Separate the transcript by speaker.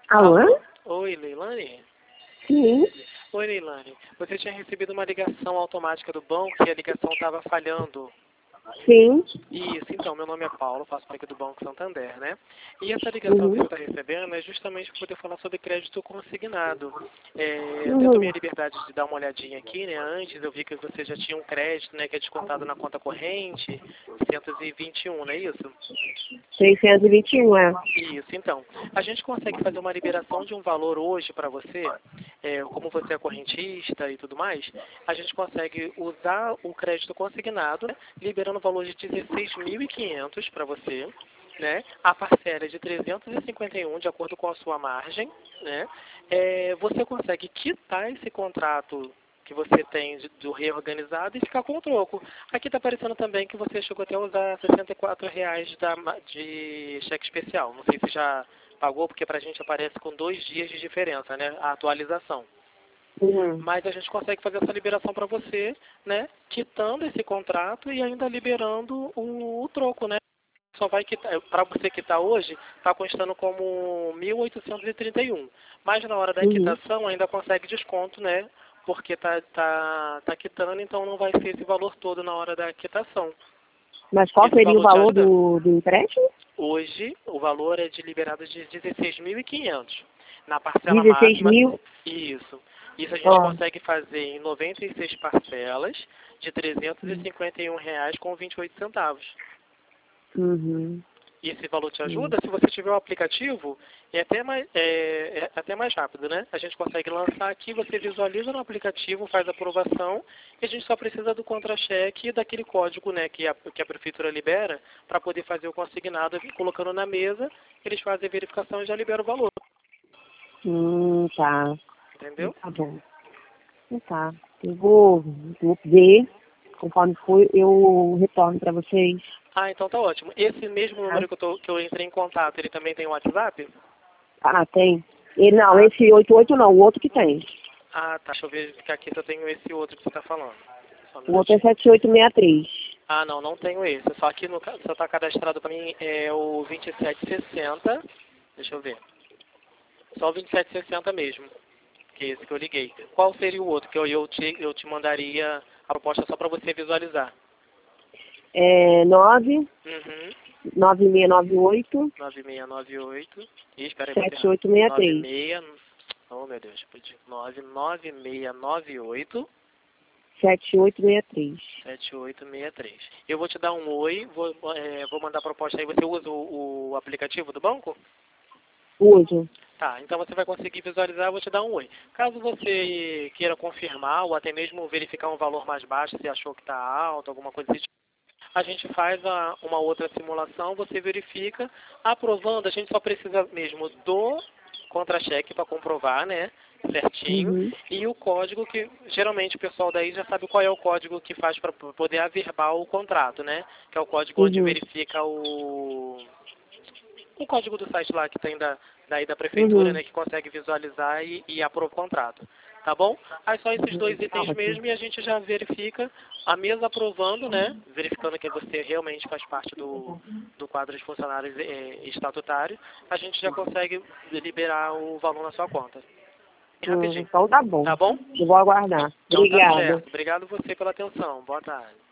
Speaker 1: Alô?
Speaker 2: Oi, Leilane?
Speaker 1: Sim.
Speaker 2: Oi, Leilane. Você tinha recebido uma ligação automática do banco e a ligação estava falhando.
Speaker 1: Sim.
Speaker 2: Isso, então, meu nome é Paulo, faço parte do Banco Santander, né? E essa ligação que você está recebendo é justamente para poder falar sobre crédito consignado. Eu tenho também a liberdade de dar uma olhadinha aqui, né? Antes eu vi que você já tinha um crédito, né? Que é descontado na conta corrente, 621, não é isso?
Speaker 1: 621, é.
Speaker 2: Isso, então. A gente consegue fazer uma liberação de um valor hoje para você, como você é correntista e tudo mais, a gente consegue usar o crédito consignado, né, liberando o valor de 16.500 para você, né? A parcela é de 351 de acordo com a sua margem, né? Você consegue quitar esse contrato que você tem do reorganizado e ficar com o troco. Aqui está aparecendo também que você chegou até a usar R$ 64 de cheque especial. Não sei se já pagou, porque para a gente aparece com 2 dias de diferença, né? A atualização. Mas a gente consegue fazer essa liberação para você, né? Quitando esse contrato e ainda liberando o troco, né? Só vai quitar, para você quitar hoje, está constando como 1.831. Mas na hora da quitação ainda consegue desconto, né? Porque tá quitando, então não vai ser esse valor todo na hora da quitação.
Speaker 1: Mas qual
Speaker 2: Esse
Speaker 1: seria o valor
Speaker 2: valor te ajuda?
Speaker 1: do empréstimo?
Speaker 2: Hoje, o valor é de liberado de 16.500. Na parcela
Speaker 1: 16
Speaker 2: máxima,
Speaker 1: mil?
Speaker 2: isso. Isso a gente
Speaker 1: Ó.
Speaker 2: consegue fazer em 96 parcelas de R$ 351,28.
Speaker 1: Uhum.
Speaker 2: E esse valor te ajuda? Se você tiver o aplicativo, é até mais rápido, né? A gente consegue lançar aqui, você visualiza no aplicativo, faz a aprovação, e a gente só precisa do contra-cheque e daquele código, né, que a prefeitura libera, para poder fazer o consignado, colocando na mesa, eles fazem a verificação e já liberam o valor.
Speaker 1: Tá.
Speaker 2: Entendeu?
Speaker 1: Tá bom. Tá. Eu vou ver. Conforme for, eu retorno para vocês.
Speaker 2: Ah, então tá ótimo. Esse mesmo
Speaker 1: Tá?
Speaker 2: número que eu entrei em contato, ele também tem o WhatsApp?
Speaker 1: Ah, tem. Não,
Speaker 2: Ah,
Speaker 1: esse 88 não, o outro que tem.
Speaker 2: tá. Deixa eu ver que aqui eu tenho esse outro que você está falando. Só um
Speaker 1: O outro é
Speaker 2: minutinho.
Speaker 1: 7863.
Speaker 2: Ah, não tenho esse. Só aqui só está cadastrado para mim é o 2760. Deixa eu ver. Só o 2760 mesmo, que é esse que eu liguei. Qual seria o outro que eu te mandaria a proposta só para você visualizar?
Speaker 1: 9
Speaker 2: Uhum.
Speaker 1: 9698
Speaker 2: 9698. Ih, espera aí, vou errar.
Speaker 1: 7863.
Speaker 2: 96. Oh, meu Deus. 99698.
Speaker 1: 7863.
Speaker 2: 7863. Eu vou te dar um oi, vou mandar a proposta aí. Você usa o aplicativo do banco?
Speaker 1: Uso.
Speaker 2: Tá, então você vai conseguir visualizar, eu vou te dar um oi. Caso você queira confirmar ou até mesmo verificar um valor mais baixo, se achou que está alto, alguma coisa desse tipo, a gente faz uma outra simulação, você verifica. Aprovando, a gente só precisa mesmo do contra-cheque para comprovar, né? Certinho. E o código que, geralmente, o pessoal daí já sabe qual é o código que faz para poder averbar o contrato, né? Que é o código onde verifica o código do site lá que tem daí da prefeitura, né, que consegue visualizar e aprova o contrato. Tá bom? Aí só esses dois itens mesmo e a gente já verifica a mesa aprovando, né, verificando que você realmente faz parte do quadro de funcionários estatutários, a gente já consegue liberar o valor na sua conta. Rapidinho.
Speaker 1: Então tá bom.
Speaker 2: Tá bom?
Speaker 1: Eu vou aguardar.
Speaker 2: Então tá
Speaker 1: Obrigada.
Speaker 2: certo. Obrigado você pela atenção. Boa tarde.